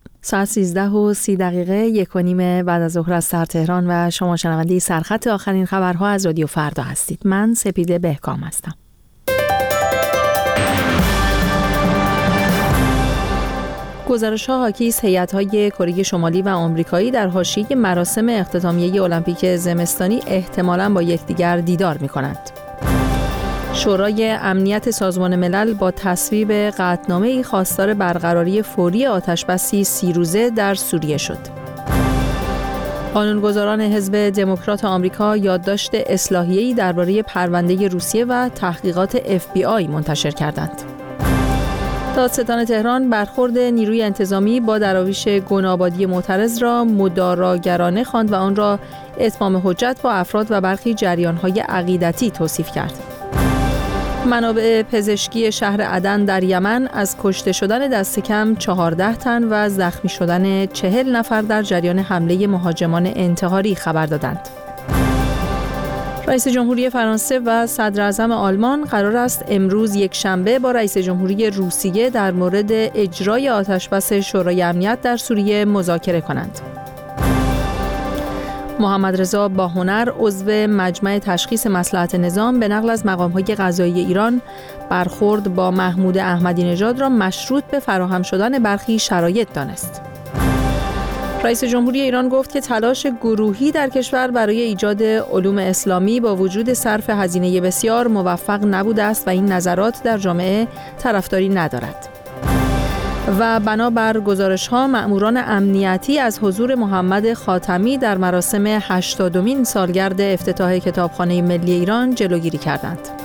ساعت 13:30 1:30 بعد از ظهر از سر تهران و شما شنونده سرخط آخرین خبرها از رادیو فردا هستید. من سپیده بهکام هستم. گزارش‌ها حاکی از هیئت‌های کره شمالی و آمریکایی در حاشیه مراسم اختتامیه المپیک زمستانی احتمالاً با یکدیگر دیدار می‌کنند. شورای امنیت سازمان ملل با تصویب قطعنامه‌ای خواستار برقراری فوری آتشبسی 30 روزه در سوریه شد. قانونگذاران حزب دموکرات آمریکا یادداشت اصلاحیه‌ای درباره پرونده روسیه و تحقیقات FBI منتشر کردند. دادستان تهران برخورد نیروی انتظامی با دراویش گنابادی معترض را مداراگرانه خواند و آن را اتمام حجت با افراد و برخی جریان‌های عقیدتی توصیف کرد. منابع پزشکی شهر عدن در یمن از کشته شدن دست کم 14 تن و زخمی شدن 40 نفر در جریان حمله مهاجمان انتحاری خبر دادند. رئیس جمهوری فرانسه و صدر اعظم آلمان قرار است امروز یکشنبه با رئیس جمهوری روسیه در مورد اجرای آتشبس شورای امنیت در سوریه مذاکره کنند. محمد رضا باهنر عضو مجمع تشخیص مصلحت نظام به نقل از مقام‌های قضایی ایران برخورد با محمود احمدی نژاد را مشروط به فراهم شدن برخی شرایط دانست. رئیس جمهوری ایران گفت که تلاش گروهی در کشور برای ایجاد علوم اسلامی با وجود صرف هزینه بسیار موفق نبوده است و این نظرات در جامعه طرفداری ندارد. و بنابر گزارش‌ها مأموران امنیتی از حضور محمد خاتمی در مراسم 80مین سالگرد افتتاح کتابخانه ملی ایران جلوگیری کردند.